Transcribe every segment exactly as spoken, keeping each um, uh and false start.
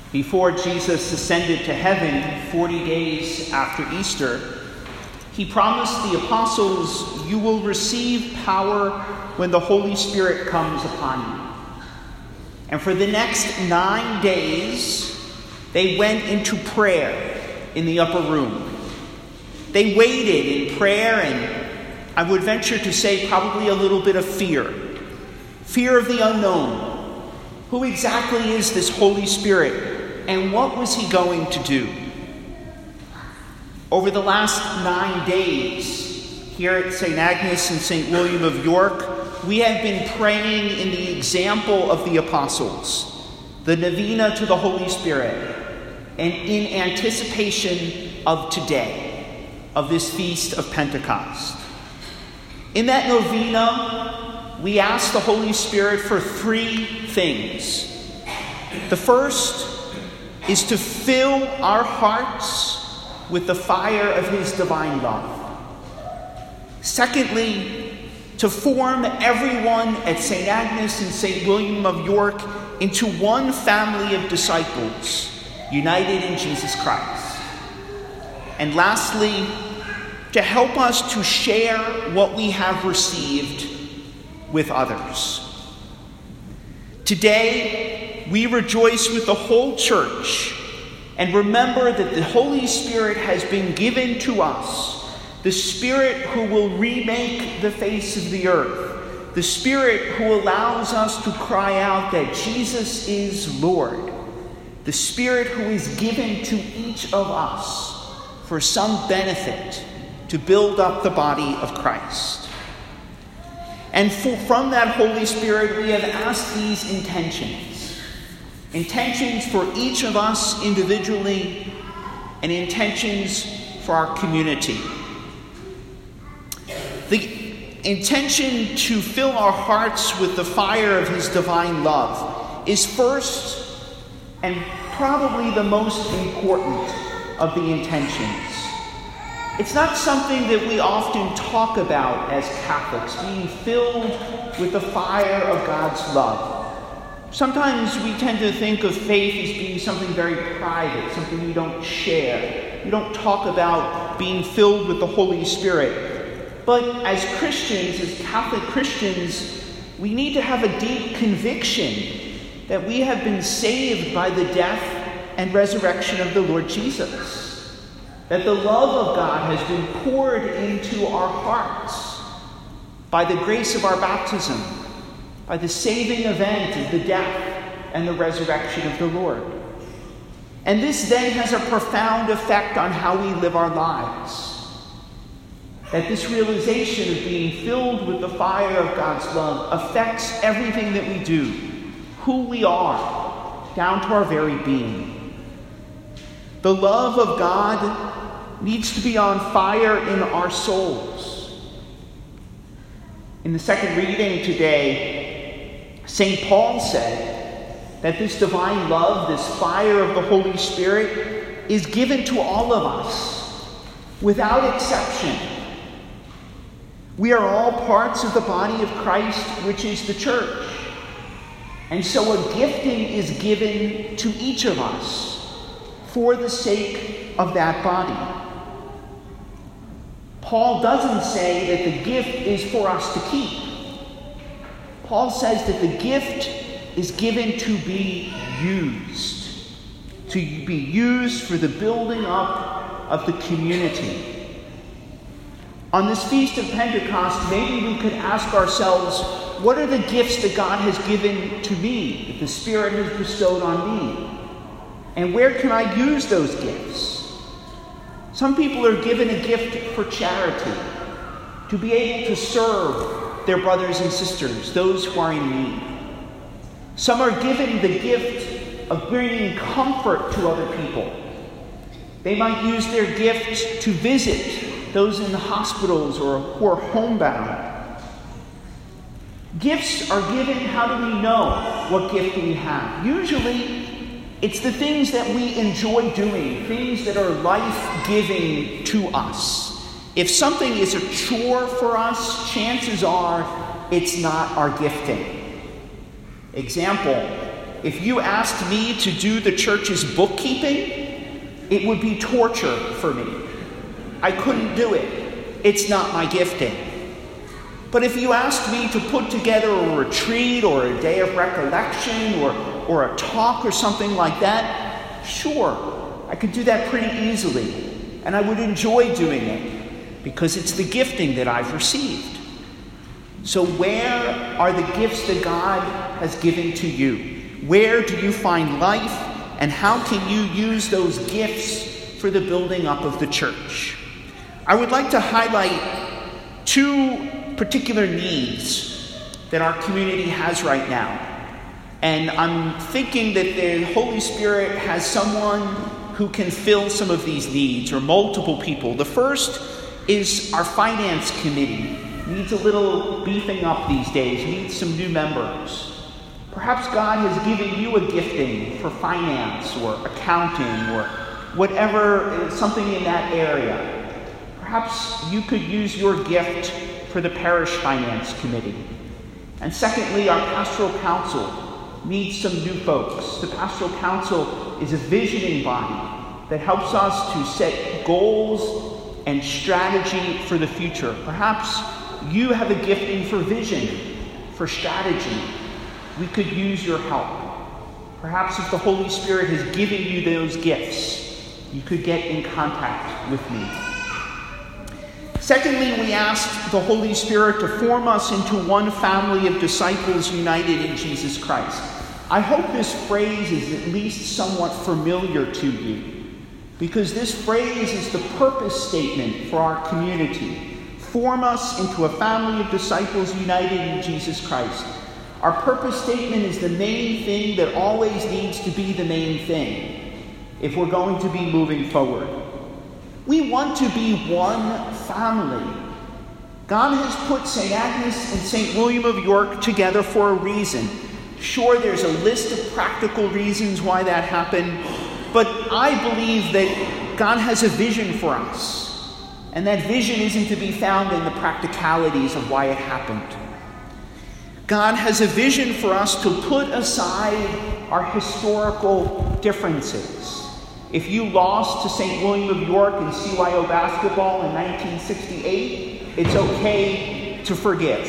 Before Jesus ascended to heaven forty days after Easter, he promised the apostles, "You will receive power when the Holy Spirit comes upon you." And for the next nine days, they went into prayer in the upper room. They waited in prayer and, I would venture to say, probably a little bit of fear. Fear of the unknown. Who exactly is this Holy Spirit? And what was he going to do? Over the last nine days, here at Saint Agnes and Saint William of York, we have been praying in the example of the apostles, the novena to the Holy Spirit, and in anticipation of today, of this feast of Pentecost. In that novena, we ask the Holy Spirit for three things. The first is to fill our hearts with the fire of his divine love. Secondly, to form everyone at Saint Agnes and Saint William of York into one family of disciples, united in Jesus Christ. And lastly, to help us to share what we have received with others. Today, we rejoice with the whole church and remember that the Holy Spirit has been given to us, the Spirit who will remake the face of the earth, the Spirit who allows us to cry out that Jesus is Lord, the Spirit who is given to each of us for some benefit to build up the body of Christ. And for, from that Holy Spirit, we have asked these intentions. Intentions for each of us individually, and intentions for our community. The intention to fill our hearts with the fire of his divine love is first and probably the most important of the intentions. It's not something that we often talk about as Catholics, being filled with the fire of God's love. Sometimes we tend to think of faith as being something very private, something we don't share. We don't talk about being filled with the Holy Spirit. But as Christians, as Catholic Christians, we need to have a deep conviction that we have been saved by the death and resurrection of the Lord Jesus. That the love of God has been poured into our hearts by the grace of our baptism, by the saving event of the death and the resurrection of the Lord. And this then has a profound effect on how we live our lives. That this realization of being filled with the fire of God's love affects everything that we do, who we are, down to our very being. The love of God needs to be on fire in our souls. In the second reading today, Saint Paul said that this divine love, this fire of the Holy Spirit, is given to all of us, without exception. We are all parts of the body of Christ, which is the church. And so a gifting is given to each of us for the sake of that body. Paul doesn't say that the gift is for us to keep. Paul says that the gift is given to be used, to be used for the building up of the community. On this Feast of Pentecost, maybe we could ask ourselves, what are the gifts that God has given to me, that the Spirit has bestowed on me? And where can I use those gifts? Some people are given a gift for charity, to be able to serve their brothers and sisters, those who are in need. Some are given the gift of bringing comfort to other people. They might use their gift to visit those in the hospitals or who are homebound. Gifts are given, how do we know what gift we have? Usually, it's the things that we enjoy doing, things that are life-giving to us. If something is a chore for us, chances are it's not our gifting. Example, If you asked me to do the church's bookkeeping, it would be torture for me. I couldn't do it. It's not my gifting. But if you asked me to put together a retreat or a day of recollection or, or a talk or something like that, sure, I could do that pretty easily. And I would enjoy doing it because it's the gifting that I've received. So where are the gifts that God has given to you? Where do you find life? And how can you use those gifts for the building up of the church? I would like to highlight two particular needs that our community has right now. And I'm thinking that the Holy Spirit has someone who can fill some of these needs, or multiple people. The first is our finance committee. Needs a little beefing up these days, needs some new members. Perhaps God has given you a gifting for finance or accounting or whatever, something in that area. Perhaps you could use your gift for the parish finance committee. And secondly, our pastoral council needs some new folks. The pastoral council is a visioning body that helps us to set goals and strategy for the future. Perhaps you have a gifting for vision, for strategy. We could use your help. Perhaps if the Holy Spirit has given you those gifts, you could get in contact with me. Secondly, we asked the Holy Spirit to form us into one family of disciples united in Jesus Christ. I hope this phrase is at least somewhat familiar to you, because this phrase is the purpose statement for our community. Form us into a family of disciples united in Jesus Christ. Our purpose statement is the main thing that always needs to be the main thing if we're going to be moving forward. We want to be one family. God has put Saint Agnes and Saint William of York together for a reason. Sure, there's a list of practical reasons why that happened, but I believe that God has a vision for us. And that vision isn't to be found in the practicalities of why it happened. God has a vision for us to put aside our historical differences. If you lost to Saint William of York in C Y O basketball in nineteen sixty-eight, it's okay to forgive.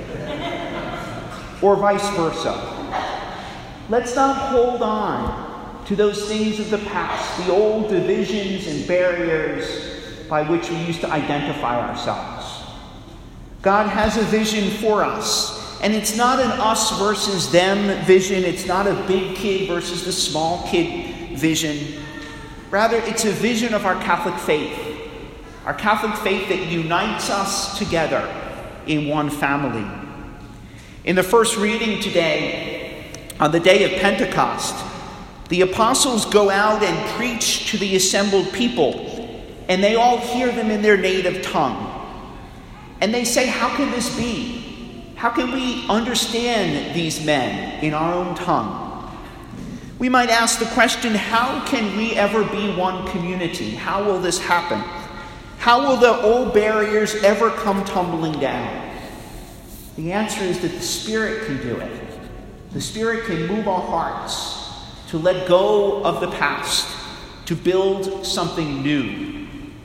Or vice versa. Let's not hold on to those things of the past, the old divisions and barriers by which we used to identify ourselves. God has a vision for us, and it's not an us versus them vision. It's not a big kid versus the small kid vision. Rather, it's a vision of our Catholic faith, our Catholic faith that unites us together in one family. In the first reading today, on the day of Pentecost, the apostles go out and preach to the assembled people, and they all hear them in their native tongue. And they say, how can this be? How can we understand these men in our own tongue? We might ask the question, how can we ever be one community? How will this happen? How will the old barriers ever come tumbling down? The answer is that the Spirit can do it. The Spirit can move our hearts to let go of the past, to build something new.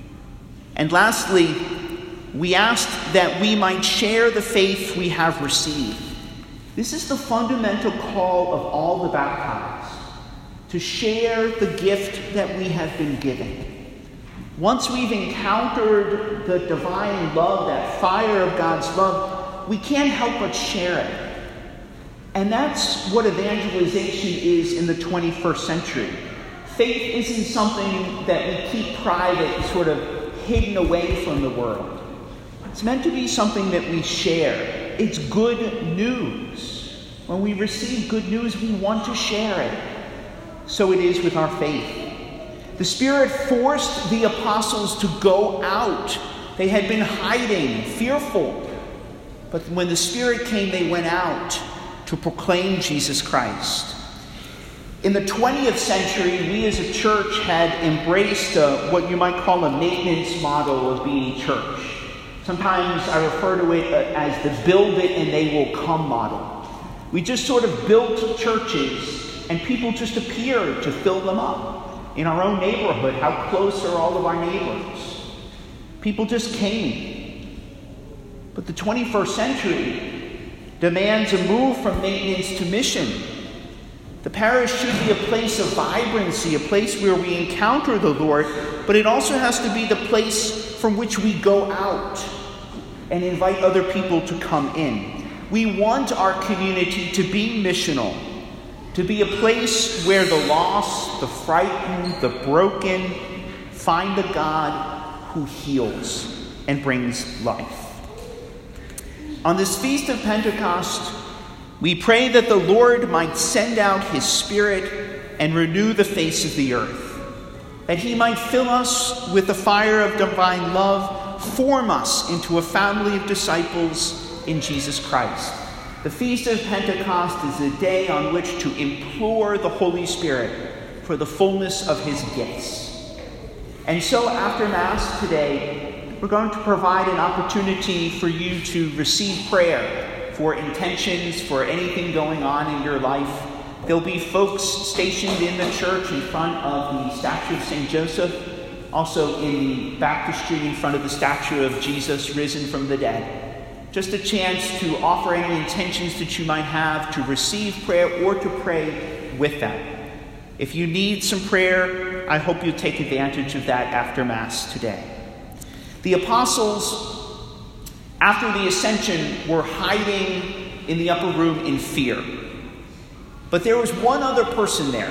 And lastly, we asked that we might share the faith we have received. This is the fundamental call of all the baptized, to share the gift that we have been given. Once we've encountered the divine love, that fire of God's love, we can't help but share it. And that's what evangelization is in the twenty-first century. Faith isn't something that we keep private, sort of hidden away from the world. It's meant to be something that we share. It's good news. When we receive good news, we want to share it. So it is with our faith. The Spirit forced the apostles to go out. They had been hiding, fearful. But when the Spirit came, they went out to proclaim Jesus Christ. In the twentieth century, we as a church had embraced uh, what you might call a maintenance model of being church. Sometimes I refer to it uh, as the build it and they will come model. We just sort of built churches and people just appear to fill them up. In our own neighborhood, how close are all of our neighbors? People just came. But the twenty-first century demands a move from maintenance to mission. The parish should be a place of vibrancy, a place where we encounter the Lord, but it also has to be the place from which we go out and invite other people to come in. We want our community to be missional, to be a place where the lost, the frightened, the broken find a God who heals and brings life. On this Feast of Pentecost, we pray that the Lord might send out his Spirit and renew the face of the earth, that he might fill us with the fire of divine love, form us into a family of disciples in Jesus Christ. The Feast of Pentecost is a day on which to implore the Holy Spirit for the fullness of his gifts. And so after Mass today, we're going to provide an opportunity for you to receive prayer for intentions, for anything going on in your life. There'll be folks stationed in the church in front of the statue of Saint Joseph, also in the baptistry in front of the statue of Jesus risen from the dead. Just a chance to offer any intentions that you might have, to receive prayer or to pray with them. If you need some prayer, I hope you take advantage of that after Mass today. The apostles, after the ascension, were hiding in the upper room in fear. But there was one other person there.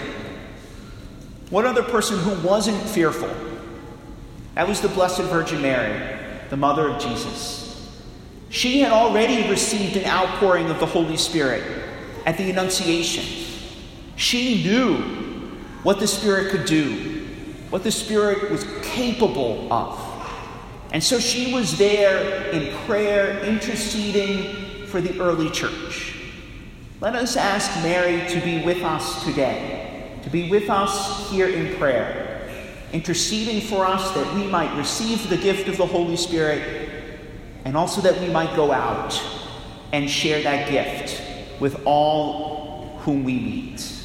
One other person who wasn't fearful. That was the Blessed Virgin Mary, the mother of Jesus. She had already received an outpouring of the Holy Spirit at the Annunciation. She knew what the Spirit could do, what the Spirit was capable of. And so she was there in prayer, interceding for the early church. Let us ask Mary to be with us today, to be with us here in prayer, interceding for us that we might receive the gift of the Holy Spirit, and also that we might go out and share that gift with all whom we meet.